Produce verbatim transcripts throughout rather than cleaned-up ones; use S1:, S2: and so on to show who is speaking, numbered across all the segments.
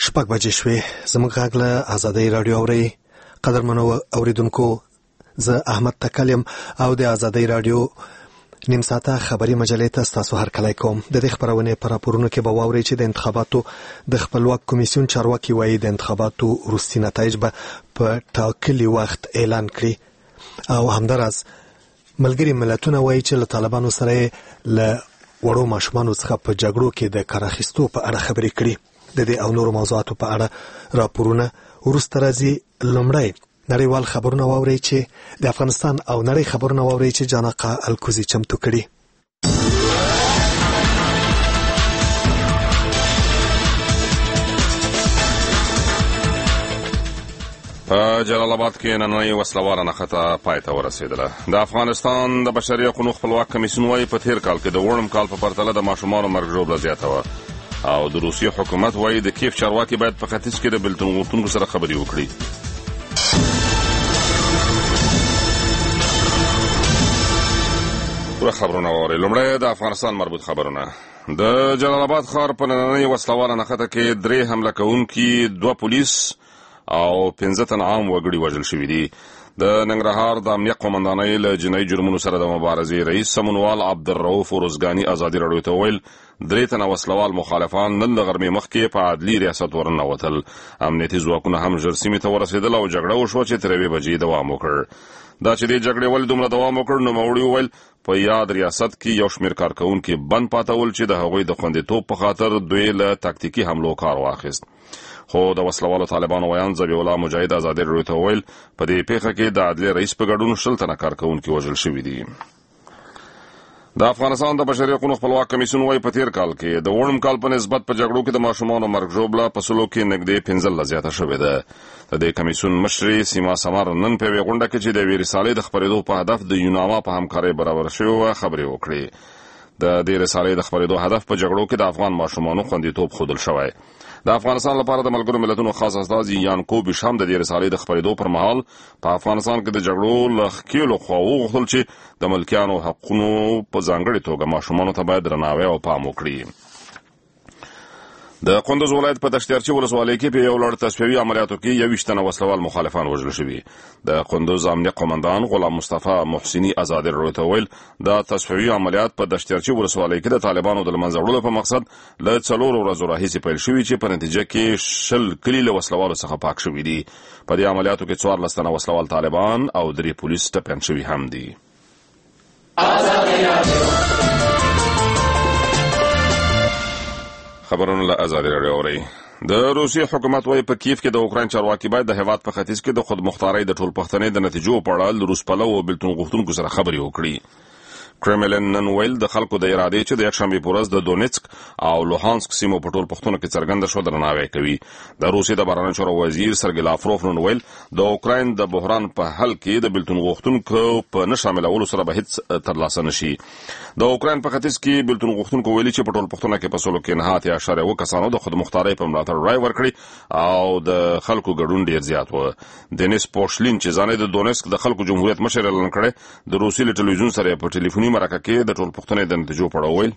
S1: شپږ بجې شوې. زموږ غږ له آزادۍ راډیو اورئ. قدرمنو اوریدونکو، زه احمد تکل یم او د آزادۍ راډیو نیم ساعته خبري مجلې ته ستاسو هرکلی کوم. د دې خپرونې په راپورونو کې به واورئ چې د انتخاباتو د خپلواک کمیسیون چارواکي وایي د انتخاباتو وروستي نتایج به په ټاکلي وخت اعلان کړي، او همداراز ملګري ملتونه وایي چې له طالبانو سره له وړو ماشومانو څخه په جګړو کې د کار اخیستو په اړه خبرې کړي. د دې او نورو موضوعاتو په اړه راپورونه وروسته راځي. لومړی نړیوال خبرونه واورئ چې د افغانستان او نړۍ خبرونه واورئ چې جانقه الکوزي چمتو کړي.
S2: په جلال آباد کې نننۍ وسلواله نښته پای ته ورسېدله. د افغانستان د بشري حقوقو خپلواک کمیسیون وایي په تېر کال کې د وړم کال په پرتله د ماشومانو مرګ ژوبله زیاته وه، او د روسیې حکومت وایي د کیف چارواکي باید په ختیځ کې د بېلتون غوښتونکو سره خبرې وکړي. پوره خبرونه واورئ. لومړی د افغانستان مربوط خبرونه. د جلال آباد ښار په نننۍ وسلواله نښته کې درې حمله کوونکي، دوه پولیس او پنځه تن عام وګړي وژل شوي دي. د ننګرهار د امنیه قومندانۍ له جنایي جرمونو سره د مبارزې رئیس سمونوال عبدالرؤف ورزګاني ازادي راډیو ته وویل درې تنه وسلوال مخالفان نن د غرمې مخکې په عدلي ریاست ورننوتل. امنیتي ځواکونه هم ژر سیمې ته ورسېدل او جګړه وشوه چې تر یوې بجې دوام وکړ. دا چې دې جګړې ولې دومره دوام وکړ، نوموړي وویل په یاد ریاست کې یو شمېر کارکوونکي بند پاتول چې د هغوی د خوندیتوب په خاطر دوی له تاکتیکي حملو کار واخیست. خو د وسلوالو طالبانو ویان ذبیح الله مجاهد ازادي راډیو ته وویل په دې پیښه کې د عدلي رئیس په ګډون شل تنه کارکوونکي وژل شوي دي. د افغانستان د بشري حقوقو خپلواک کمیسیون وایي په تېر کال کې د وړم کال په نسبت په جګړو کې د ماشومانو مرګ ژوبله په سلو کې نږدې پنځلس زیاته شوې ده. د دې کمیسیون مشرې سیما سمر نن په یوې غونډه کې چې د یوې رسالې د خپرېدو په هدف د یوناما په همکارۍ برابر شوې وه خبرې وکړې. د دې رسالې د خپرېدو هدف په جګړو کې د افغان ماشومانو خوندیتوب ښودل شوی. د افغانستان لپاره د ملګرو ملتونو خاص استازي یان کوبیش هم د دې رسالې د خپرېدو پر مهال په افغانستان کې د جګړو له ښکېلو خوا وغوښتل چې د ملکیانو حقونو په ځانګړې توګه ماشومانو ته باید درناوی او پام وکړي. د کندوز ولایت په دشتیارچي ولسوالۍ کې په یو لړ تصفیوي عملیاتو کې یوویشت تنه وسلوال مخالفان وژل شوي. د کندوز امنیه قومندان غلام مصطفی محسني ازادي راډیو ته وویل دا تصفیوي عملیات په دشتیارچي ولسوالۍ کې د طالبانو د له منځه وړلو په مقصد له څلورو ورځو راهیسې پیل شوي چې په نتیجه کې شل کلي له وسلوالو څخه پاک شوي دي. په دې عملیاتو کې څوارلس تنه وسلوال طالبان او درې پولیس ټپیان شوي هم دي. خبرونه له آزادي راډیو اورئ. د روسیې حکومت وایي په کیف کې د اوکراین چارواکي باید د هېواد په ختیځ کې د خودمختارۍ د ټولپوښتنې د نتیجو په اړه له روس پلوو او بېلتون غوښتونکو سره خبرې وکړي. کرملین نن ویل د خلکو د ارادې چې د یکشنبې په ورځ د دونیتسک او لوهانسک سیمو په ټول پښتونو کې څرګنده شو درناوی کوي. د روسیې د بهرنیو چارو وزیر سرګی لافروف نن ویل د اوکراین د بحران په حل کې د بېلتون غوښتونکو په نه شاملولو سره به هیڅ ترلاسه نشي. د اوکراین په ختیځ کې بېلتون غوښتونکو ویلي چې په ټول پښتونه کې په سلو کې نهه اتیا اعشاریه اوه کسانو د خودمختارۍ په ملاتړ رای ورکړي او د خلکو ګډون ډېر زیات و. دینیس پوشلین چې ځان د دونیتسک د خلکو جمهوریت مشر اعلان کړی د روسیې له ټلویزیون سره په ټلیفوني مرکه کې د ټول پښتنې د نتیجو په اړه وویل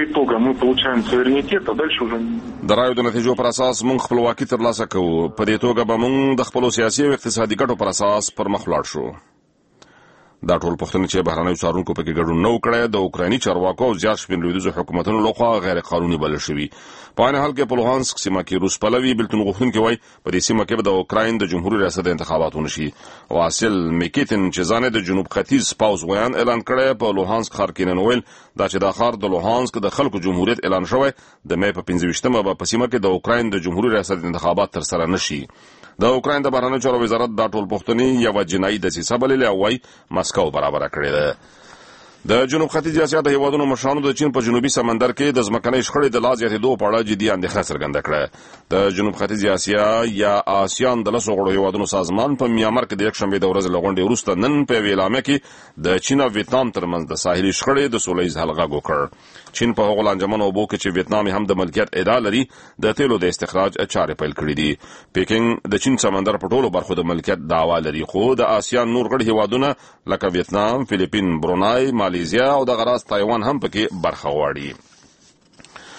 S2: د رایو د نتیجو پر اساس موږ خپلواکي ترلاسه کوو. په دې توګه به موږ د خپلو سیاسي او اقتصادي ګټو پر اساس پر مخ ولاړ شو. دا ټول پښتنې چې بهرنیو څارونکو پکې ګډون نه وکړی د اوکرایني چارواکو او زیات شمېر لویدیځو حکومتونو لخوا غیر قانوني بلل شوي. په عین حال کې په لوهانسک سیمه کې روس پلوي بېلتون غوښتونکي وایي په دې سیمه کې به د اوکراین د جمهوري ریاست د انتخابات ونشي. واسیل میکیتن چې ځان د جنوب ختیځ پوځ ویان اعلان کړی په لوهانسک ښار کې نن ویل دا چې دا ښار د لوهانسک د خلکو جمهوریت اعلان شوی د مې په پنځه ویشتمه به په سیمه کې د اوکراین د جمهوري ریاست انتخابات ترسره نشي. د اوکراین د بهرنیو چارو وزارت دا ټول پښتنې یوه جنایي دسیسه بللې او وایي مسکو برابره کړې ده. د جنوب ختیځ اسیا د هیوادونو مشرانو د چین په جنوبي سمندر کې د ځمکنۍ شخړې د لا زیاتېدو په اړه جدي اندېښنه څرګنده کړه. د جنوب ختیځ اسیا یا آسیان د لسو غړو هیوادونو سازمان په میانمار کې د یکشنبې د ورځې له غونډې وروسته نن په یوې اعلامیه کې د چین او ویتنام ترمنځ د ساحلي شخړې د سوله ییز حل غږ وکړ. چین په هغو لانجمنو اوبو کې چې ویتنام هم د ملکیت ادعا لري د تیلو د استخراج چارې پیل کړي دي. پیکینګ د چین سمندر په ټولو برخو د ملکیت دعوا لري، خو د آسیان نور غړي هیوادونه لکه ویتنام، فلیپین، برونای، مالیزیا او د غراس تایوان هم پکې برخه غواړي.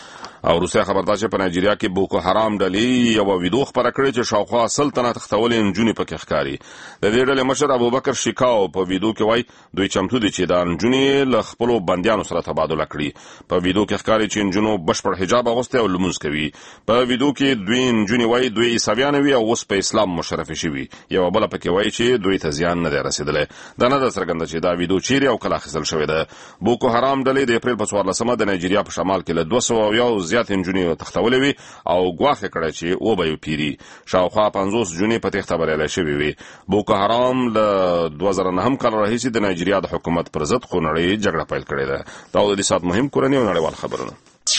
S2: او روسیا خبردار چې په نایجیریا کې بوکو حرام ډلې یو ویډیو خبره کړې چې شاوخوا سلطنت تختولې نجونې پکې ښکاري. د دې ډلې مشر ابوبکر شیکاو په ویډیو کې وایي دوی چمتو دي چې د نجونې له خپلو بندیانو سره تبادله کړي. په ویډیو کې ښکاري چې نجونو بشپړ حجاب اغوستی او لمونځ کوي. په ویډیو کې دوی نجونې وایي دوی عیسویان وي او اوس په اسلام مشرفې شوي. یوه بله پکې وایي چې دوی ته زیان نه دی رسېدلی. دا نه ده څرګنده چې دا ویډیو چیرې او کله اخیستل شوې ده. بوکو حرام ډلې د اپریل په څوارلسمه د نایجیریا په شمال کې له دوه سوه اویاو زیاتې نجونې تښتولې وي او ګواښ یې کړی چې وبه یې پیري. شاوخوا پنځوس جونې په تېښته بریالی شوې وي. بوکو حرام له دوه زره نهم کال راهیسې د نایجیریا د حکومت پر ضد خونړۍ جګړه پیل کړې ده. دا د دې ساعت مهم کورني او نړیوال خبرونه.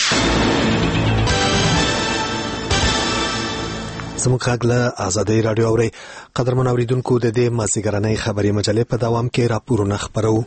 S1: زموږ غږ له ازادۍ راډیو اورئ. قدرمن اوریدونکو، د دې مازدیګرنۍ خبري مجلې په دوام کې راپورونه خپرو.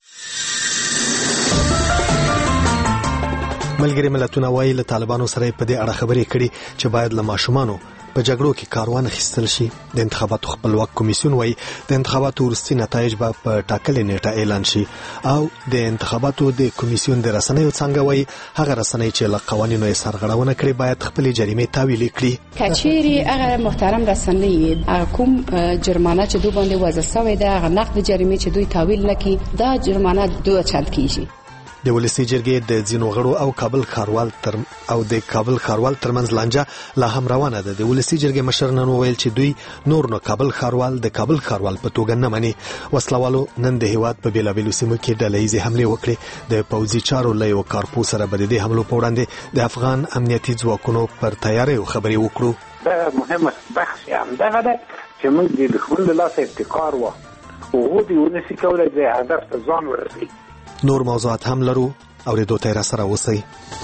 S1: ملګري ملتونه وایي له طالبانو سره په دې اړه خبرې کړي چې باید له ماشومانو په جګړو کې کاروان اخیستل شي. د انتخاباتو خپلواک کمیسیون وایي د انتخاباتو وروستي نتایج به په ټاکلې نیټه اعلان شي. او د انتخاباتو د کمیسیون د رسنیو څنګه وایي هغه رسنۍ چې له قوانینو یې سرغړونه کړې باید خپلې جریمې تاویل کړي.
S3: کچېرې هغه محترم رسنۍ هغه کوم جرمانه چې دوی باندې وضع شوې ده، هغه نقد جریمې چې دوی تاویل نکړي، دا جرمانه دوه چند کیږي.
S1: د ولسی جرګې د ځینو غړو او کابل ښاروال تر او د کابل ښاروال ترمنځ لانجه لا هم روانه ده. د ولسی جرګې مشر نن وویل چې دوی نور نو کابل ښاروال د کابل ښاروال په توګه نه مني. وسلوالو نن د هیواد په بیلابیلو سیمو کې ډلهییزې حملې وکړې. د پوځي چارو له یو کارپو سره به د دې حملو په وړاندې د افغان امنیتي ځواکونو پر تیاریو خبرې وکړو.
S4: دا مهمه بحث هم دغه ده چې موږ د دښمن له لاسه ابتکار و او دې ونسي کولای د هدف ته ځان ورسوي.
S1: نور موضوعات هم لرو، اوریدو ته را سره اوسئ.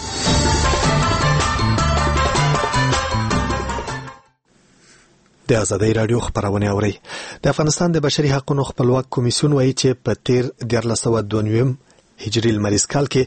S1: د ازادۍ راډیو خبرونه اورئ. د افغانستان د بشري حقوقو خپلواک کمیسیون وایي چې په تیر دیارلس سوه دوه نوي هجري لمریز کال کې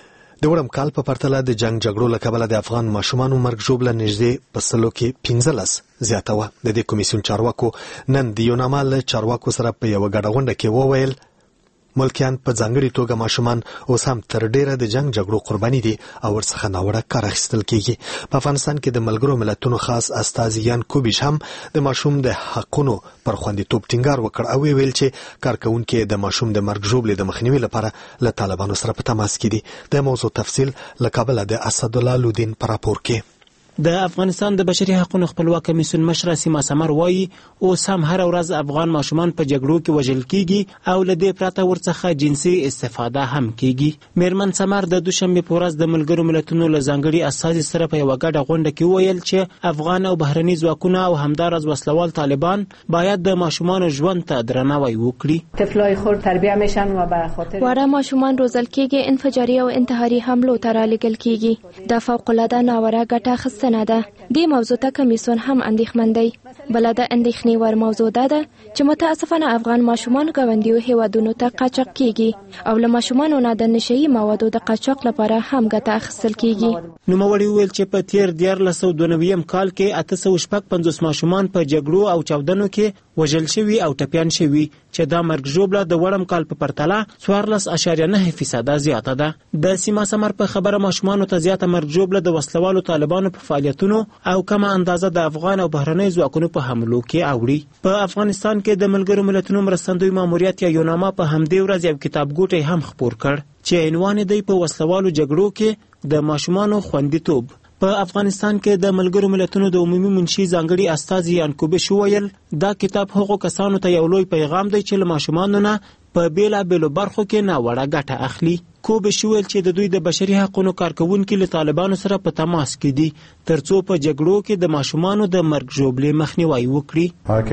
S1: د وړم کال په پرتله د جنگ جګړو له کبله د افغان ماشومانو مرګ ژوبله نږدې په سلو کې پنځلس زیاته وه. د دې کمیسیون چارواکو نن د یوناما له چارواکو سره په یوه ګډه غونډه کې وویل ملکیان په ځانګړي توګه ماشومان اوس هم تر ډیره د جنگ جګړو قرباني دي او ورڅخه ناوړه کار اخیستل کیږي. په افغانستان کې د ملګرو ملتونو خاص استازي یان کوبیش هم د ماشوم د حقونو پر خوندیتوب ټینګار وکړ او ویل چې کارکونکو د ماشوم د مرګ ژوبلې د مخنیوي لپاره له طالبانو سره په تماس کې دي. د موضوع تفصیل له کابل د اسد الله لودین پر راپور کې.
S5: د افغانستان د بشري حقوقو خپلواک کمیسیون مشر سیما سمر وایي اوس هم هر ورځ افغان ماشومان په جګړو کې وژل کیږي او له دې پرته ورڅخه جنسي استفاده هم کیږي. میرمن سمر د دوشنبه په ورځ د ملګرو ملتونو له ځانګړي اساسي سره په یو ګډه غونډه کې ویل چې افغان او بهرني ځواکونه او همدارس وسلوال طالبان باید د ماشومان ژوند ته درناوی وکړي.
S3: طفلای خرد تربیه میشن و به خاطر
S6: واره ماشومان روزل کیږي، انفجاري او انتحاري حملو ته رالېږل کیږي. د فوق العاده ناوړه ګټه اخیستنه ده. دې موضوع ته کمیسیون هم اندېښمن دی. بل د اندېښنې ور موضوع ده چې متاسفانه افغان ماشومان ګاونډیو هیوادونو ته قاچاق کیږي او له ماشومانو نه د نشهیي موادو د قاچاق لپاره هم ګټه اخیستل کیږي.
S5: نوموړي وویل چې په تیر دیارلس سوه دوه نوي کال کې اته سوه شپږ پنځوس ماشومان په جګړو او چاودنو کې وژل شوي او ټپیان شوي چې دا مرګ ژوبله د وړم کال په پرتله څوارلس اعشاریه نه فیصده زیاته ده. د سیما سمر په خبره ماشومانو ته زیاته مرګ ژوبله د وسلوالو طالبانو په فعالیتونو او کمه اندازه د افغان او بهرنۍ ځواکونو په حملو کې اوړي. په افغانستان کې د ملګرو ملتونو مرستندوی ماموریت یا یوناما په همدې ورځ یو کتابګوټی هم خپور کړ چې عنوان دی په وسلوالو جګړو کې د ماشومانو خوندیتوب. په افغانستان کې د ملګرو ملتونو د عمومي منشي ځانګړي استازي یان کوبیش وویل دا کتاب هغو کسانو ته یو لوی پیغام دی چې له ماشومانو نه په بیلابیلو برخو کې ناوړه ګټه اخلي. کوبیش ویل چې د دوی د بشري حقوقو کارکونکو له طالبانو سره په تماس کې دي ترڅو په جګړو کې د ماشومانو د مرګ ژوبلې مخنیوي وکړي.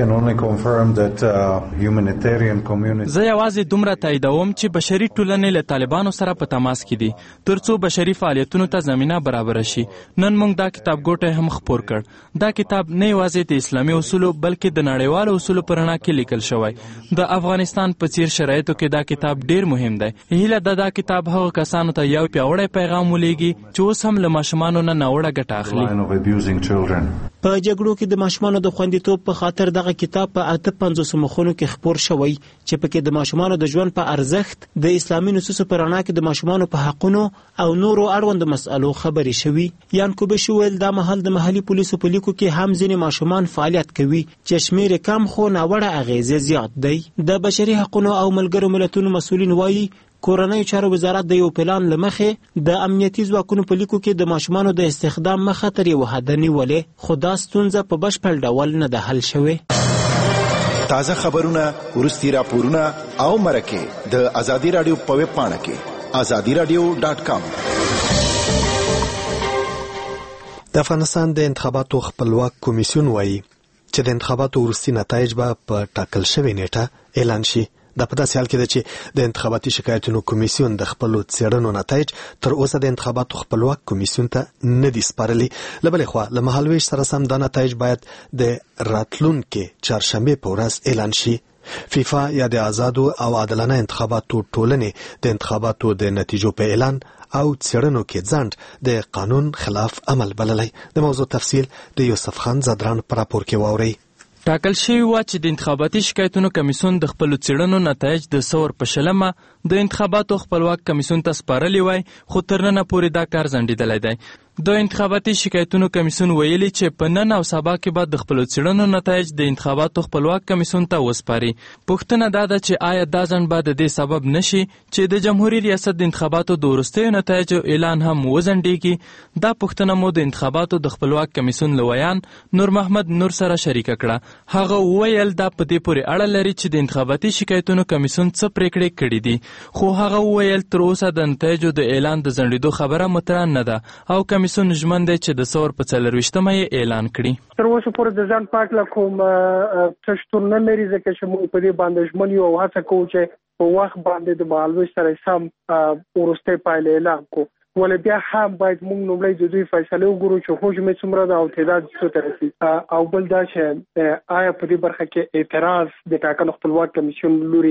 S7: زه یوازې دومره تاییدوم چې بشري ټولنې له طالبانو سره په تماس کې دي ترڅو بشري فعالیتونو ته زمینه برابر شي. نن موږ دا کتاب ګوټی هم خپور کړ. دا کتاب نه یوازې د اسلامي اصولو بلکې د نړیوالو اصولو پر رڼا کې لیکل شوی. د افغانستان په څیر شرایطو کې دا کتاب ډیر مهم دی. هیله ده دا کتاب هغه کسانو ته یو پیاوړی پیغام ولېږي چې اوس هم له ماشومانو نه ناوړه ګټه اخلي. راغلي.
S5: په جګړو کې د ماشومانو د خوندیتوب په خاطر دغه کتاب په اته پنځوس مخونو کې خپور شوی چې پکې د ماشومانو د ژوند په ارزښت، د اسلامي نصوصو په رڼا کې د ماشومانو په حقونو او نورو اړوند مسألو خبرې شوي. یانکوبش ویل دا مهال د محلي پولیسو په لیکو کې هم ځینې ماشومان فعالیت کوي چې شمیر کم خو ناوړه اغیزې زیات دی. د بشري حقونو او ملګرو ملتونو مسؤلین وایي کورنۍ چارو وزارت د یو پلان لمخې د امنیتي ځواکونو په لیکو کې د ماشومانو د استخدام مخه تر یو حد نیولې، خو دا ستونزه په بشپړ ډول نه ده حل شوې.
S8: تازه خبرونه، ورستي راپورونه او مرکې د ازادي رادیو په ویب پاڼه کې ازادي رادیو ډاټ کام.
S1: د افغانستان د انتخاباتو خپلواک کمیسیون وایي چې د انتخاباتو وروستي نتایج به په ټاکل شوې نیټه اعلان شي. دا په داسې حال کې ده چې د انتخاباتي شکایتونو کمیسیون د خپلو څېړنو نتایج تر اوسه د انتخاباتو خپلواک کمیسیون ته نه دي سپارلي. له بلې خوا له مهالویش سره سم دا نتایج باید د راتلونکي چهارشنبې په ورځ اعلان شي. فیفا یا د آزادو او عادلانه انتخاباتو ټولنې د انتخاباتو د نتیجو په اعلان او څېړنو کې ځنډ د قانون خلاف عمل بللی. د موضوع تفصیل د یوسف خان زادران په راپور کې واورئ.
S7: ټاکل شوی و چې د انتخاباتي شکایتونو کمیسیون د خپلو څېړنو نتایج د سور په شلمه د انتخاباتو خپلواک کمیسیون ته سپارلی وای، خو تر ننه پورې دا کار ځنډېدلی دی. د انتخاباتي شکایتونو کمیسیون ویلي چې په نن او سبا کې به د خپلو څېړنو نتایج د انتخاباتو خپلواک کمیسیون ته وسپاري. پوښتنه دا ده چې آیا دا ځنډ به د دې سبب نشي چې د جمهوریت ریاست د انتخاباتو د وروستیو نتایجو اعلان هم وځنډېږي؟ دا پوښتنه مو د انتخاباتو د خپلواک کمیسیون له ویان نور محمد نور سره شریکه کړه. هغه وویل دا په دې پورې اړه لري چې د انتخاباتي شکایتونو کمیسیون څه پریکړې کړې دي، خو هغه وویل تر اوسه د نتایجو د اعلان د ځنډېدو خبره مطرح نه ده او کمیسیون ژمن دی چې د ثور په څلرویشتمه یې اعلان کړي.
S9: تر اوسه پورې د ځان پاک له کوم څه شتون نه لري، ځکه چې موږ په دې باندې ژمن یو او هڅه کوو چې په وخت باندې د مهالویش سره سم وروستۍ پایله اعلان کړو. ولې بیا هم باید موږ لومړی د دوی فیصله وګورو چې حجم یې څومره ده او تعداد څو ته رسي، او بل دا چې آیا په دې برخه کې اعتراض د ټاکنو خپلواک کمیسیون لوري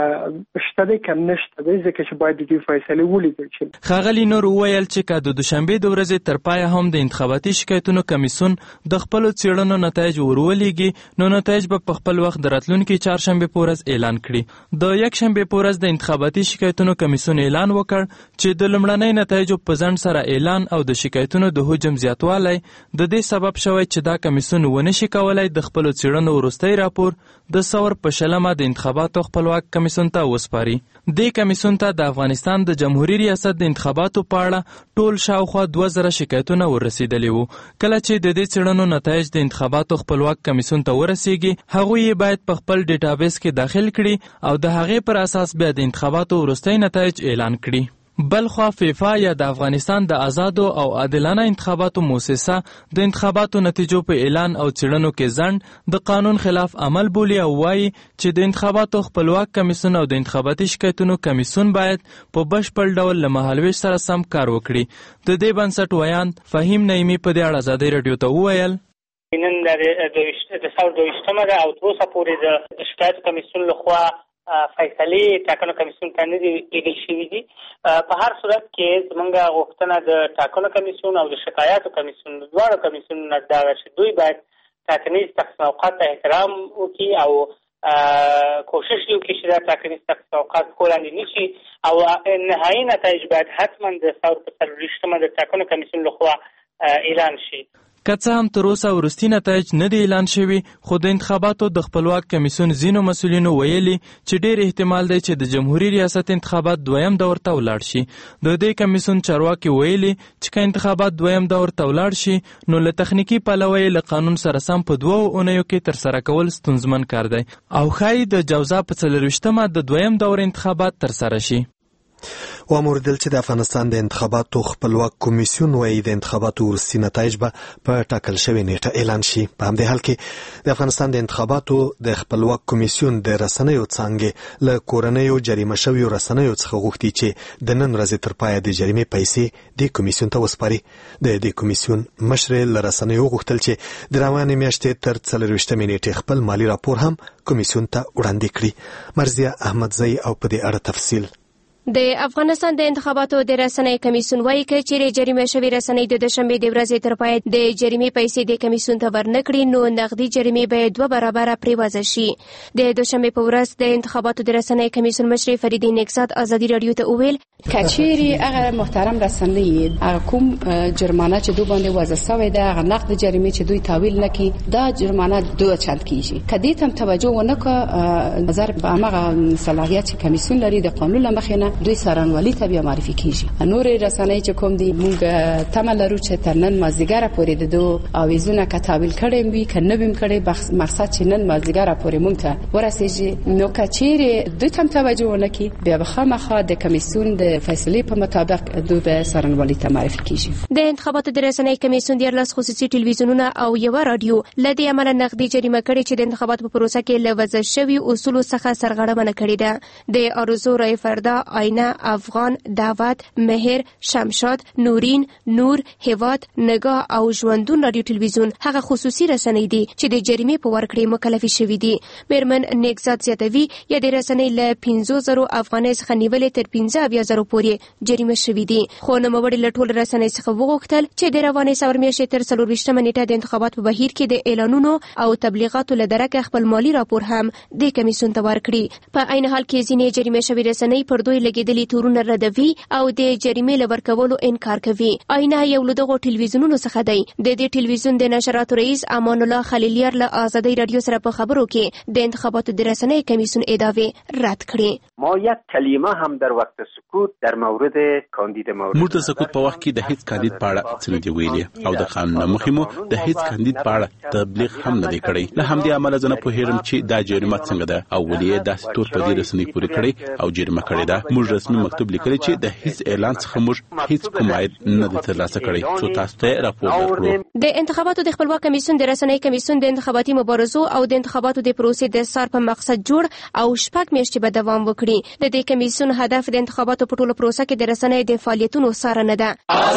S9: شته دی که نشته دی، ځکه چې باید د دوی فیصلې ولیدل شي.
S7: ښاغلي نور وویل چې که د دوشنبې د ورځې تر پایه هم د انتخاباتي شکایتونو کمیسیون د خپلو څېړنو نتایج ورولېږي نو نتایج به په خپل وخت د راتلونکي چهارشنبې په ورځ اعلان کړي. د یکشنبې په ورځ د انتخاباتي شکایتونو کمیسیون اعلان وکړ چې د لومړنۍ نتایجو په ځنډ سره اعلان او د شکایتونو د حجم زیاتوالی د دې سبب شوی چې دا کمیسیون ونه شي کولی د خپلو څېړنو وروستی راپور د ثور په شلمه د انتخاباتو خپلواک کمیسیون ته وسپاري. دې کمیسیون ته د افغانستان د جمهوریت ریاست د انتخاباتو په اړه ټول شاوخوا دوه زره شکایتونه ورسېدلي وو. کله چې د دې څېړنو نتایج د انتخاباتو خپلواک کمیسیون ته ورسیږي هغوی یې باید په خپل ډیټابیس کې داخل کړي او د هغې پر اساس بیا د انتخاباتو وروستی نتایج اعلان کړي. بلخوا فیفا یا د افغانستان د آزادو او عادلانه انتخاباتو موسسه د انتخاباتو نتیجو په اعلان او څېړنو کې ځنډ د قانون خلاف عمل بولي او وایي چې د انتخاباتو خپلواک کمیسیون او د انتخاباتي شکایتونو کمیسیون باید په بشپړ ډول له مهالویش سره سم کار وکړي. د دې بنسټ ویان فهیم نعیمي په دې اړه ازادي راډیو ته وویل
S10: نن د ثور دویشتمه ده او تر اوسه پورې د شکایتو کمیسیون لخوا فیصلې ټاکنو کمیسیون ته نه دي لیږل شوي دي. په هر صورت کې زموږ غوښتنه د ټاکنو کمیسیون او د شکایاتو کمیسیون دواړو کمیسیونو نه دا ده چې دوی باید ټاکنیز تقسیم اوقات ته احترام وکړي او کوشش وکړي چې دا ټاکنیز تقسیم اوقات وړاندې نه شي او نهایي نتایج باید حتما د ثور په څلرویشتمه د ټاکنو کمیسیون لخوا اعلان شي.
S7: که څه هم تر اوسه وروستي نتایج نه دي اعلان شوي خو د انتخاباتو د خپلواک کمیسیون ځینو مسؤلینو ویلي چې ډېر احتمال دی چې د جمهوریت ریاست انتخابات دویم دور ته ولاړ شي. د دې کمیسیون چارواکي ویلي چې که انتخابات دویم دور ته ولاړ شي نو له تخنیکي پلوه یې له قانون سره سم په دوو اونیو کې ترسره کول ستونزمن کار دی او ښایي د جوزا په څلرویشتمه د دویم دور انتخابات ترسره شي.
S1: واموردل چې د افغانستان د انتخاباتو خپلواک کمیسیون وایي د انتخاباتو وروستي نتایج به په ټاکل شوې نیټه اعلان شي. په همدې حال کې د افغانستان د انتخاباتو د خپلواک کمیسیون د رسنیو څانګې له کورنیو جریمه شویو رسنیو څخه غوښتي چې د نن ورځې تر پایه د جریمې پیسې دې کمیسیون ته وسپاري. د دې کمیسیون مشر له رسنیو غوښتل چې د روانې میاشتې تر څلرویشتمې نیټې خپل مالي راپور هم کمیسیون ته وړاندې کړي. مرضیه احمدزی او په دې اړه تفصیل.
S6: د افغانستان د انتخاباتو د رسنۍ کمیسیون وایي چې چیرې جریمه شوې رسنۍ د دوشنبه د ورځې تر پای د جریمې پیسې د کمیسیون ته ورنکړي نو نقدي جریمې به دوه برابره پریوازه شي. د دوشنبه په ورځ د انتخاباتو د رسنۍ کمیسیون مشر فریدی نکزاد ازادي رادیو ته وویل
S3: کچيري هغه محترم رسنۍ هغه کوم جرمانه چې دوی باندې وضع شوې ده هغه نقد جریمې چې دوی تاویل نکي دا جرمانه دوه چند کیږي. کدی تم توجه ونکړه نظر به هغه صلاحیت چې کمیسیون لري د قانون لمخې دوی سرانوالي ته بیا معرفي کیږي. نور رسنۍ چې کوم دي موږ تمه لرو چې تر نن مازدیګر پورې د دوه اویزونه کتابل کړي وي کنه بیم کړي مقصد چې نن مازدیګر پورې موږ ته ورسېږي نو کچېره دوی تم توجه ونکړي بیا به خامخا د کمیسیون د فیصلې په مطابق دوی به سرانوالي ته معرفي کیږي.
S6: د انتخاباتو د رسنۍ کمیسیون د ارلاس خصوصي ټلویزیونونه او یو رادیو لدی عمل نقدي جریمه کړي چې د انتخاباتو په پروسه کې لوځ شوی اصول څخه سرغړونه کړې ده. د ارزو رای فردا آینه افغان دعوت مهر شمشاد نورین نور هواد نگاه او ژوندون رادیو ټلویزیون هغه خصوصي رسنۍ دي چې د جریمې په ورکړې مکلف شوي دي. میرمن نکزاد زیاتوي یا د رسنۍ له پنځه زره افغانۍ څخه نیولې تر پنځه اویا زره پورې جریمه شوي دي. خو نوموړي له ټولو رسنۍ څخه وغوښتل چې د روانې سور میاشتې تر څلور ویشتمه نیټه د انتخابات په بهیر کې د اعلانونو او تبلیغاتو له درکه خپل مالی راپور هم د کمیسیون ته ورکړي. په عین حال کې ځینې جریمه شوي رسنۍ پر دوی لګېدلي تورونه ردوي او د جریمې له ورکولو انکار کوي. آینه یو له دغو ټلویزیونونو څخه دی. د دې ټلویزیون د نشراتو رئیس امان الله خلیلیار له آزادۍ رادیو سره په خبرو کې د انتخاباتو د رسنۍ کمیسیون ادعاوې رد کړې.
S11: ما یک کلمه هم در وقت سکوت در مورد کاندید مورد
S12: موږ د سکوت په وخت کې د هیڅ کاندید په اړه څه نه دی ویلي او د قانون مخې مو د هیڅ کاندید په اړه تبلیغ هم نه دی کړی. له همدې امله زه نه پوهیږم چې دا جریمه څنګه ده او ولې داسې تور په دې رسنۍ پورې کړی او جریمه کړې ده. موږ رسمي مکتوب لیکلی چې د هیڅ اعلان څخه موږ هیڅ کوم عاید نه دی ترلاسه کړی څو تاسو ته راپور ورکړو.
S6: د انتخاباتو د خپلواک کمیسیون د رسنۍ کمیسیون د انتخاباتي مبارزو او د انتخاباتو د پروسې د سار په مقصد جوړ او شپږ میاشتې به دوام وکړي. د دې کمیسیون هدف د انتخاباتو په ټوله پروسه کې د رسنۍ د فعالیتونو څارنه ده.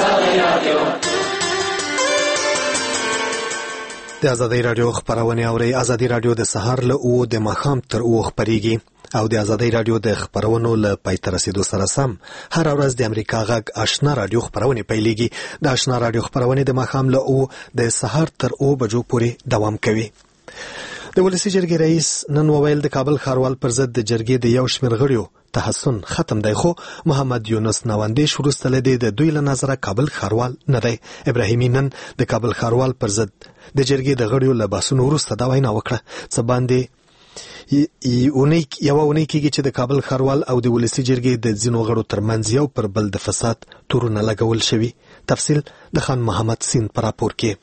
S1: د ازادۍ رادیو خبرونه اوري. ازادۍ رادیو د سهار له او د ماښام تر او خبريږي او د ازادۍ رادیو د خبرونو له پای ته رسیدو سره سم هر ورځ د امریکا غږ آشنا رادیو خبرونه پیلېږي. د آشنا رادیو خبرونه د ماښام له او د سهار تر او بجو پورې دوام کوي. د ولسی جرګې رئیس نن وویل د کابل ښاروال پر ضد د جرګې د یو شمېر غړیو تحسن ختم دی خو محمد یونس نواندیش وروسته لدی د دوی له نظره کابل ښاروال نه دی. ابراهیمي نن د کابل ښاروال پر ضد د جرګې د غړیو له بحثونو وروسته دا وینا وکړه. څه باندې یونیک یو اونۍ کېږي چې د کابل ښاروال او د ولسی جرګې د ځینو غړو ترمنځ یو پر بل د فساد تورونه لګول شوي. تفصیل د خان محمد سین پر راپور کې.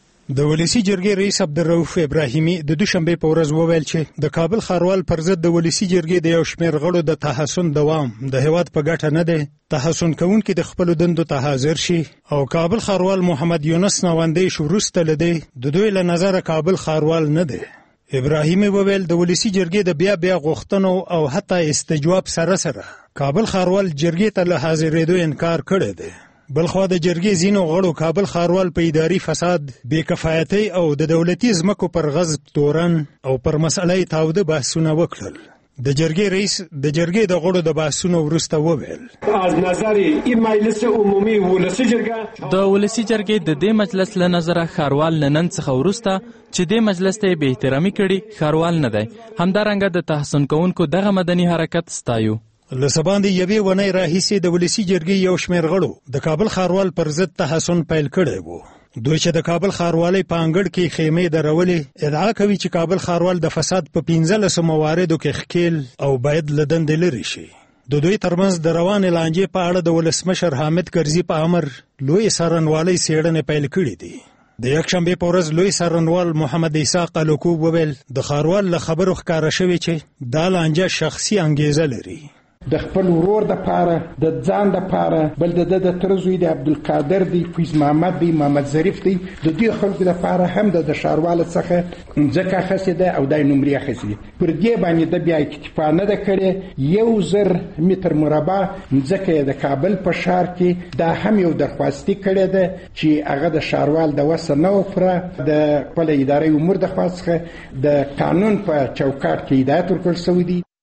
S13: د ولسی جرګې رئیس عبدالرؤف ابراهیمي د دوشنبه په ورځ وویل چې د کابل ښاروال پر ضد د ولسی جرګې د یو شمېر غړو د تحسن دوام د هیواد په ګټه نه دی. تحسن کوونکي د خپل دندو ته حاضر شي او کابل ښاروال محمد یونس نواندیش وروسته لدی د دوی له نظره کابل ښاروال نه دی. ابراهیمي وویل د ولسی جرګې د بیا بیا غوښتنو او حتی استجواب سره سره کابل ښاروال جرګې ته له حاضرېدو انکار کړی دی. بلخوا د جرګې ځینو غړو کابل ښاروال په اداري فساد، بې کفایتۍ او د دولتي ځمکو پر غصب تورن او پر مسئله تاوده بحثونه وکړل. د جرګې رئیس د جرګې د غړو د بحثونو وروسته وویل
S14: از نظر این مجلس عمومی ولسی جرګه
S7: د ولسی جرګې د دې مجلس له نظره ښاروال نن څخه وروسته چې د مجلس ته به احترامي کړي ښاروال نه دی. همدارنګه د تحسن کوونکو دغه مدني حرکت ستایو.
S13: لسباندې یوې ونې راهیسې د ولسی جرګې یو شمېر غړو د کابل ښاروال پر ضد تحسن پیل کړی وو. دوی چې د کابل ښاروالۍ په انګړ کې خیمې درولې ادعا کوي چې کابل ښاروال د فساد په پنځلسو مواردو کې ښکیل او باید له دندې لرې شي. د دوی ترمنځ د روانې لانجې په اړه د ولسمشر حامد کرزي په امر لوی څارنوالۍ څېړنې پیل کړي دي. د یکشنبې په ورځ لوی څارنوال محمد عیسی قلوکو وویل د ښاروال له خبرو ښکاره شوې چې دا لانجه شخصي انګیزه لري.
S15: د خپل ورور د پاره د ځان د پاره بل د د ترزوی د عبدالقادر دی فیض محمد دی محمد ظریف دی د دې خلکو د پاره هم د ښاروال څخه ځکه خسیده او د نمرې خسیده پر دې باندې د بیا اکتفا نه ده کړې. یو زر متر مربع ځکه د کابل په ښار کې دا هم یو درخواستي کړې ده چې هغه د ښاروال د وسه نه وفره د خپل ادارې امور د خاصه د قانون په چوکاټ کې هدایت ورکړل شوی دی.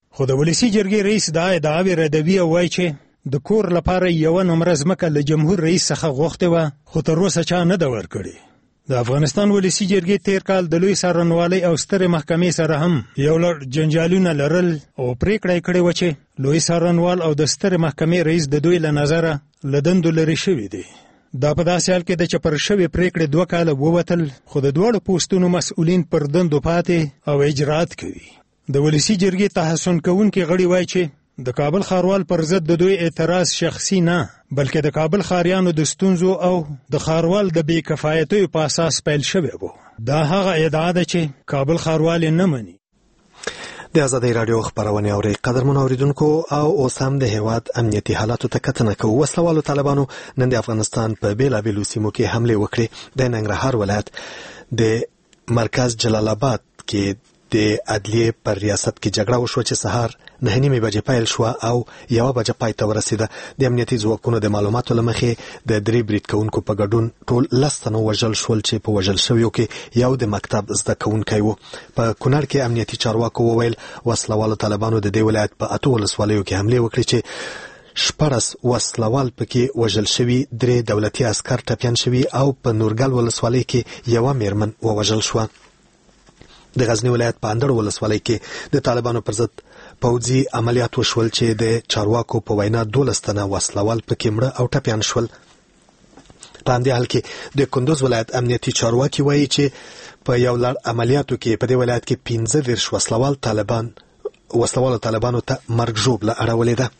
S13: خو د ولسی جرګې رئیس دا ادعاوې ردوي او وایي چې د کور لپاره یو نمبر ځمکه له جمهور رئیس څخه غوښتې وه خو تر اوسه چا نه ده ورکړې. د افغانستان ولسی جرګې تیر کال د لوی څارنوالۍ او سترې محکمې سره هم یو لړ جنجالونه لرل او پریکړه یې کړې وه چې لوی څارنوال او د سترې محکمې رئیس د دوی له نظره له دندو لرې شوي دي. دا په داسې حال کې ده چې پر شوې پریکړې دوه کاله ووتل خو د دواړو پوستونو مسؤلین پر دندو پاتې او اجرات کوي. د ولسی جرګې تحسن کوونکي غړي وایي چې د کابل ښاروال پر ضد د دوی اعتراض شخصي نه بلکې د کابل ښاریانو د ستونزو او د ښاروال د بې کفایتیو په اساس پیل شوی و. دا هغه ادعا ده چې کابل ښاروال نه مني.
S1: د ازادۍ راډیو خبرونه اوري قدرمنو اوریدونکو او اوس هم د هیواد امنیتي حالاتو ته کتنه کوو. وسلوالو طالبانو نن د افغانستان په بیلابیلو سیمو کې حمله وکړې. د ننګرهار ولایت د مرکز جلال آباد کې د عدلیې پر ریاست کې جګړه وشوه چې سهار نه نیمې بجې پیل شوه او یوه بجه پای ته ورسېده. د امنیتي ځواکونو د معلوماتو له مخې د درې برید کوونکو په ګډون ټول لس تنه وژل شول چې په وژل شویو کې یو د مکتب زده کوونکی و. په کونړ کې امنیتي چارواکو وویل وسلوالو طالبانو د دې ولایت په اتو ولسوالیو کې حملې وکړې چې شپاړس وسلوال پکې وژل شوي، درې دولتي عسکر ټپیان شوي او په نورګل ولسوالۍ کې یوه میرمن ووژل شوه. د غزنی ولایت په اندړ ولسوالۍ کې د طالبانو پر ضد پوځي عملیات وشول چې د چارواکو په وینا دولس تنه وسلوال پکې مړه او ټپیان شول. په همدې حال کې د کندوز ولایت امنیتي چارواکي وایي چې په یو لړ عملیاتو کې په دې ولایت کې پنځه دېرش وسلوال طالبان وسلوالو طالبانو ته مرګ ژوبله اړولې ده.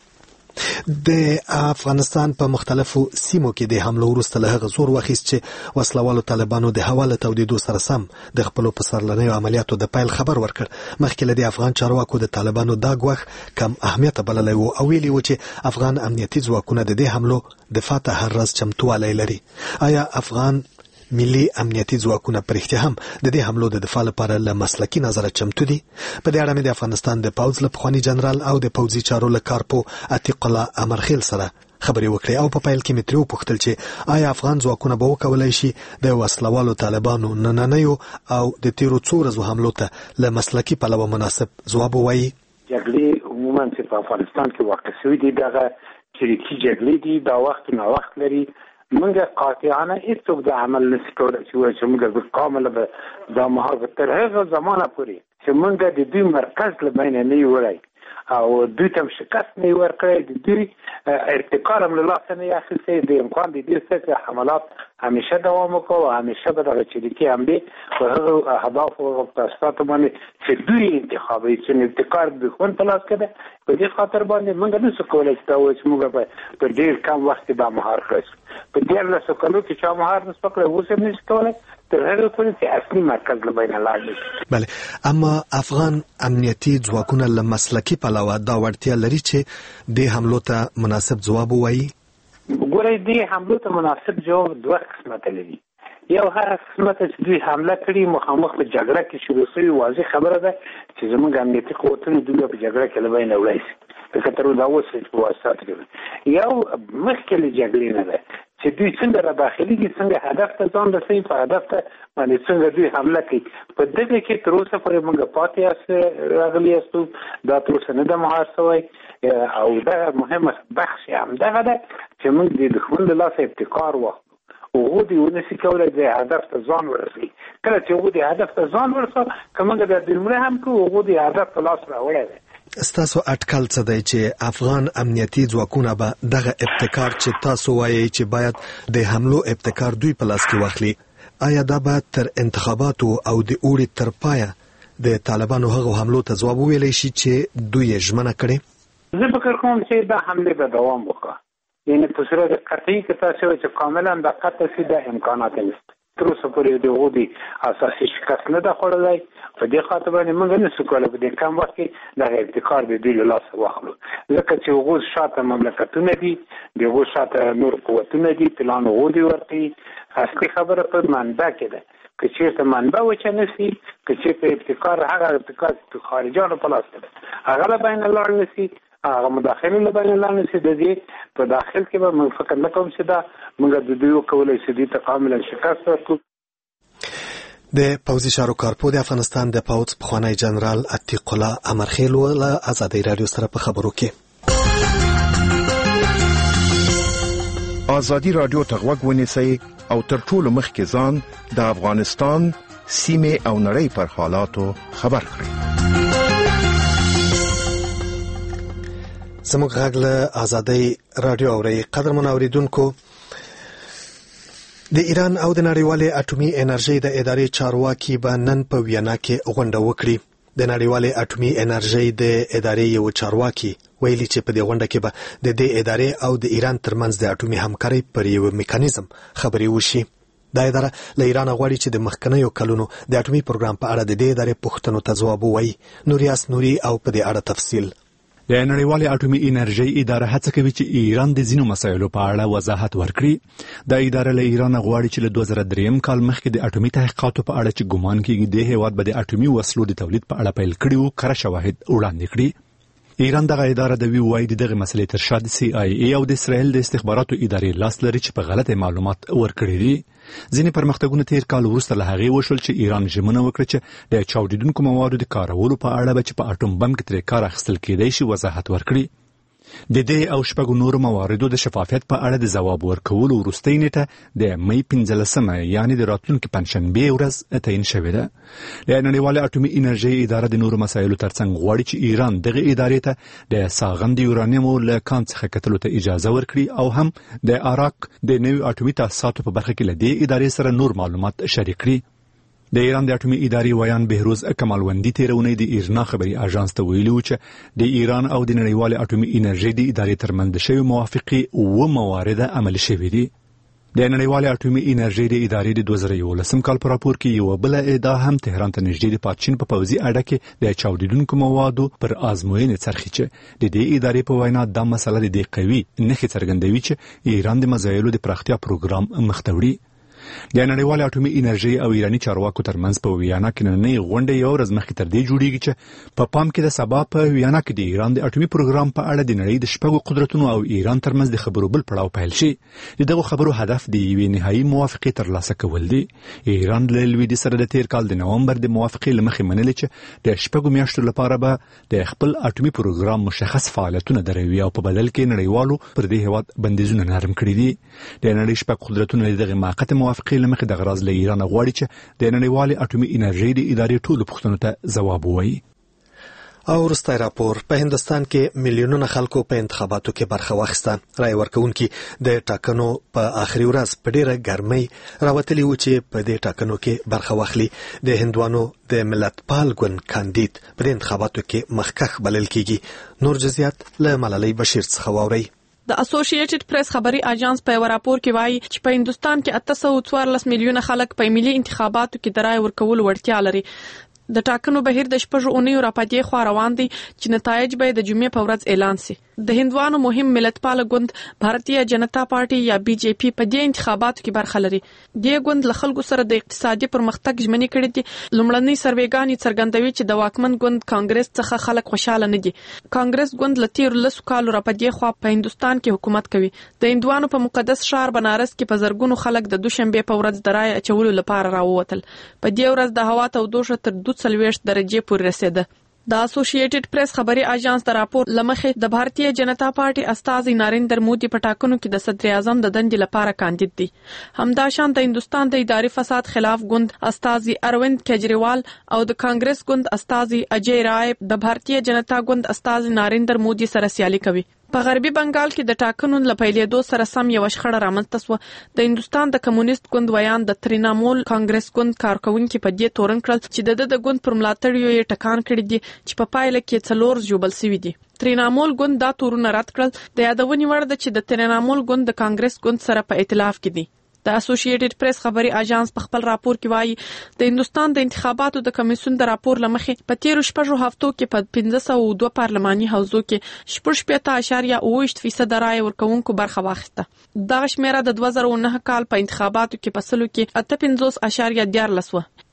S1: د افغانستان په مختلفو سیمو کې د حملو وروسته له هغه زور واخیست چې وسلوالو طالبانو د هوا له تودېدو سره سم د خپلو پسرلنیو عملیاتو د پیل خبر ورکړ. مخکې له دې افغان چارواکو د طالبانو دا ګواښ کم اهمیته بللی و او ویلي و چې افغان امنیتي ځواکونه د دې حملو دفاع ته هر ورځ چمتووالی لري. آیا افغان ملي امنیتي ځواکونه په رښتیا هم د دې حملو د دفاع لپاره له مسلکي نظره چمتو دي؟ په دې اړه مې د افغانستان د پوځ له پخواني جنرال او د پوځي چارو له کارپو عتیق الله امرخیل سره خبرې وکړې او په پیل کې مې ترې وپوښتل چې آیا افغان ځواکونه به وکولی شي د وسلوالو طالبانو نننیو او د تیرو څو ورځو حملو ته له مسلکي پلوه مناسب ځواب ووایي؟
S4: جګړې عموما چې په افغانستان کې واقع شوي دي دغه چریکي جګړې دي، دا وخت نه وخت لري. منګه قاطعانه هیڅوک د عمل نشي کولی چې وایي چې موږ بالکامل به دا مهال به تر هغه زمانه پورې چې موږ د دوی مرکز له بینه نه یو وړی او دوی ته شکست نه ورکړی، د دوی ارتکار هم له لاسه نه اخیستی، د امکان د دې څخه حملات همیشه دوام وکړو او همیشه به دغه چریکي حملې په هغو اهدافو او تاسیساتو باندې چې دوی انتخابوي چې ابتکار د دښمن په لاس کې ده. په دې خاطر باندې موږ نشو کولی چې دا وایو چې موږ به په ډېر کم وخت کې دا مهار کړی شو. په دیارلسو کلو کې چا مهار نشو کړی، اوس هم نشي کولی تر هغه پورې چې اصلي مرکز له بینه لاړ نشي.
S1: بله، اما افغان امنیتي ځواکونه له مسلکي پلوه دا وړتیا لري چې دې حملو ته مناسب ځواب ووایي؟
S4: ګورئ، دې حملو ته مناسب جواب دوه قسمته لري. یو هغه قسمته چې دوی حمله کړي مخامخ په جګړه کې شروع شوي، واضح خبره ده چې زموږ امنیتي قوتونه دوی په جګړه کې له بینه وړی شي لکه تر اوسه اوس په واسطه کې. یو مخکې له جګړې نه ده چې دوی څنګه را داخليږي، څنګه هدف ته ځان رسوي، په هدف ته باندې څنګه دوی حمله کوي. په دغه کې تر اوسه پورې موږ پاتې یاست راغلي یاستو، دا تر اوسه نه ده مهار شوی او دا مهمه بخش هم دغه ده چې موږ د دښمن له لاسه ابتکار واخلو. هغه دی ونسی کولی د هدف ته ځان ورسوي. کله چې هغه د هدف ته ځان ورسوي که موږ د دلمره هم کوو هغه د هدف ته لاس راوړی دی.
S1: ستاسو اټکل څه دی چې افغان امنیتي ځواکونه به دغه ابتکار چې تاسو وایي چې باید د حملو ابتکار دوی په لاس کې واخلي، آیا دا به تر انتخاباتو او د اوړي تر پایه د طالبانو هغو حملو ته ځواب وویلی شي چې دوی یې ژمنه کړې؟
S4: زه فکر کوم چې دا حملې به دوام وکړي. یعنې په صورت قطعي که تاسو وایئ چې کاملا دا قطع شي، دا امکانات نشته. تر اوسه پورې د هغو د اساسي شکست نه ده خوړلی. په دې خاطر باندې موږ نشو کولی په دې کم وخت کې دغه ابتکار د دوی له لاسه واخلو، ځکه چې هغو شاته مملکتونه دي، د هغو شاته نور قوتونه دي، پلان هغو دي ورکوي. اصلي خبره په منبع کې ده. که چېرته منبع وچه نه شي، که چېرته ابتکار هغه ابتکار چې خارجانو په لاس کې ده هغه له بینه لاړ نه شي، هغه مداخلې له بینه لاړ نه شي، د دې په داخل کې به موږ فکر نه کوم چې دا موږ د دوی وکولی چې دوی ته کاملا شکست ورکړو.
S1: د پوځي چارو کارپو د افغانستان د پوځ پخوانی جنرال عتیق الله امرخیل له ازادي رادیو سره په خبرو کې
S8: ازادي رادیو ته غوږ ونیسئ او تر ټولو مخکې ځان د افغانستان سیمه او نړۍ پر حالاتو خبر کړئ.
S1: زموږ غږ له ازادي رادیو اوري قدرمن اوریدونکو د ایران او د نړیوالې اټومي انرژي د ادارې چارواکي به نن په وینا کې غونډه وکړي. د نړیوالې اټومي انرژي د ادارې یو چارواکي ویلي چې په دې غونډه کې به د دې ادارې او د ایران ترمنځ د اټومي همکارۍ پر یو میکانیزم خبرې وشي. دا اداره له ایران غواړي چې د مخکنیو کلونو د اټومي پروګرام په اړه د دې ادارې پوښتنو ته ځواب ووایي. نوریاس نوري او په دې اړه تفصیل.
S16: د نړیوالې اټومي انرژي اداره هڅه کوي چې ایران د ځینو مسایلو په اړه وضاحت ورکړي. دا اداره له ایران غواړي چې له دوه زره درې کال مخکې د اټومي تحقیقاتو په اړه چې ګومان کیږي د هیواد به د اټومي وسلو د تولید په اړه پیل کړي او کره شواهد وړاندې کړي. ایران دغه اداره د وی وای دغه مسلې تر شا د سی آی ای او د اسرائیل د استخباراتو ادارې لاس لري چې په غلطه معلومات ورکړي دي. ځینې پرمختګونه تیر کال وروسته له هغې وشول چې ایران ژمنه وکړه چې د چاودیدونکو موادو د کارولو په اړه به چې په اټوم بم کې ترې کار اخیستل کېدای شي وضاحت ورکړي. د دې او شپږو نورو مواردو د شفافیت په اړه د ځواب ورکولو وروستۍ نیټه د مې پنځلسمه یعنې د راتلونکي پنجشنبې ورځ تعیین شوې ده. د نړیوالې اټومي انرژي اداره د نورو مسایلو ترڅنګ غواړي چې ایران دغه ادارې ته د ساغند یورانیمو له کان څخه کتلو ته اجازه ورکړي او هم د عراق د نوي اټومي تاسیساتو په برخه کې له دې ادارې سره نور معلومات شریک کړي. د ایران د اټومي ادارې ویان بهروز کمالوندی تیرونی د ایرنا خبري اژانس ته ویلي و چې د ایران او د نړیوالې اټومي انرژي د ادارې ترمنځ شوی موافقه او موارد عملي شوې دي. د نړیوالې اټومي انرژي د ادارې د دوه زره یولسم کال په راپور کې یو بل ادعا هم تهران ته نږدې د پاتچین په پوځي اډه کې د چاودیدونکو موادو پر آزموینې څرخي چې د دې ادارې په وینا د مسله د قوي نښې څرګندوي چې ایران د مزایلو د پراختیا پروګرام مخته وړي. د نړیوالې اټومي انرژي او ایرانی چارواکو ترمنځ په ویانا کې نننۍ غونډه یو ورځ مخکې تر دې جوړیږي چې په پام کې د سبا په ویانا کې د ایران د اټومي پروګرام په اړه د نړۍ د شپږو قدرتونو او ایران ترمنځ د خبرو بل پړاو پیل شي. دغه خبرو هدف د یوې نهایي موافقې ترلاسه کول دي. ایران له لویدي سره د تیر کال د نومبر د موافقې لمخې منلې چې د شپږو میاشتو لپاره به د خپل اټومي پروګرام مشخص فعالیتونه دروي او په بدل کې نړیوالو پر دې هیواد بندیزونه نرم کړي دي. د نړۍ شپږ قدرتونو دغه موقته موافقې لمخې د غرض له ایران غواړي چې د نړیوالې اټومي انرژي د ادارې ټولو پوښتنو ته ځواب ووایي.
S1: او وروستی راپور په هندستان کې میلیونونه خلکو په انتخاباتو کې برخه واخیسته. رای ورکوونکي د ټاکنو په آخري ورځ په ډیره ګرمۍ راوتلي و چې په دې ټاکنو کې برخه واخلي. د هندوانو د ملتپال ګوند کاندید په انتخاباتو کې مخکښ بلل کیږي. نور جزئیات له ملالۍ بشیر څخه واورئ.
S17: د اسوسییټډ پریس خبري اژانس په یو راپور کې وایي چې په هندستان کې اته سوه څوارلس میلیونه خلک په ملي انتخاباتو کې د رای ورکولو وړتیا لري. د ټاکنو بهیر د شپږو اونیو راپاتې خو روان دي چې نتایج به د جمعې په ورځ اعلان شي. د هندوانو مهم ملتپال ګوند بھارتیه جنتا پارټي یا بي جے پي په دې انتخاباتو کې برخه لري. دې ګوند له خلکو سره د اقتصادي پرمختګ ژمنې کړې دي. لومړنۍ سروېګانې څرګندوي چې د واکمن ګوند کانګرس څخه خلک خوشاله نه دي. کانګرس ګوند له تیر لسو کالو راپاتې خو په هندستان کې حکومت کوي. د هندوانو په مقدس ښار بنارس کې په زرګونو خلک د دوشنبه په ورځ د رای اچولو لپاره راووتل. په دې ورځ د هوا تودوخه تر دوه څلوېښت درجې پورې رسیده. د اسوسییټډ پریس خبري اژانس د راپور لمخې د بھارتیه جنتا پارټي استازي نریندر مودي په ټاکنو کې د صدر اعظم د دندې لپاره کاندید دي. همداشان د هندستان د اداري فساد خلاف ګوند استازي اروند کېجریوال او د کانګرس ګوند استازي اجي رای د بھارتیه جنتا ګوند استازي نریندر مودي سره سیالي کوي. په غربي بنگال کې د ټاکنو له پیلېدو سره سم یو شخړه رامنځته شوه. د هندستان د کمونیست ګوند ویان د ترینامول کانګرس ګوند کارکونکو په دې تورن کړل چې د د ګوند پر ملاتړیو یې ټکان کړی دی چې په پایله کې څلور ژوبل شوي دي. ترینامول ګوند دا تورونه رد کړل. د یادونې وړ ده چې د ترینامول ګوند د کانګرس ګوند سره په ائتلاف کې دي. د اسوسییټډ پریس خبري اژانس په خپل راپور کې وایي د هندستان د انتخاباتو د کمیسیون د راپور لمخې په تیرو شپږو هفتو کې په پنځه سوه دوه پارلماني حوزو کې شپږ شپېته اعشاریه اووه ویشت فیصد رای ورکوونکو برخه واخیسته. دغه شمیره د دوه زره نهه کال په انتخاباتو کې په سلو کې اته پنځوس اعشاریه دیارلس وه.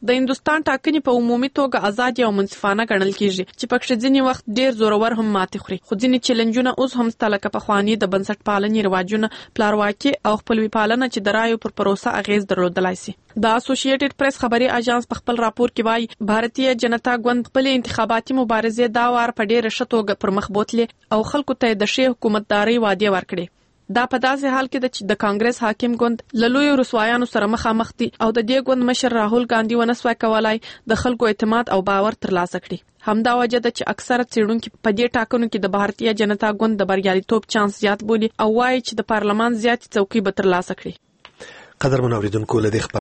S17: د هندستان ټاکنې په عمومي توګه آزاد او منصفانه ګڼل کیږي چې پکې ځینې وخت ډیر زورور هم ماتې خوري، خو ځینې چیلنجونه اوس هم شته لکه پخواني د بنسټ پالنې رواجونه، پلارواکي او خپلوي پالنه چې د رایو پر پروسه اغیز درلودلای شي. د اسوسییټډ پریس خبري اژانس په خپل راپور کې وایي بھارتیه جنتا ګوند خپل انتخاباتي مبارزې دا وار په ډیره ښه توګه پر مخ بوتلې او خلکو ته د ښې حکومتداري وعده ورکړې. دا په داسې حال کې د کانګرس حاکم ګوند له لویو رسوایانو سره مخامخ دي او د دې ګوند مشر راهول ګاندي ونسوای کولای د خلکو اعتماد او باور ترلاسه کړي. همدا وجه ده چې اکثره څېړونکي په دې ټاکنو کې د بھارتیه جنتا ګوند د بریالیتوب چانس زیات بولي او وایي چې د پارلمان زیاتې څوکۍ به ترلاسه کړي.
S1: قدرمن اوریدونکو له دې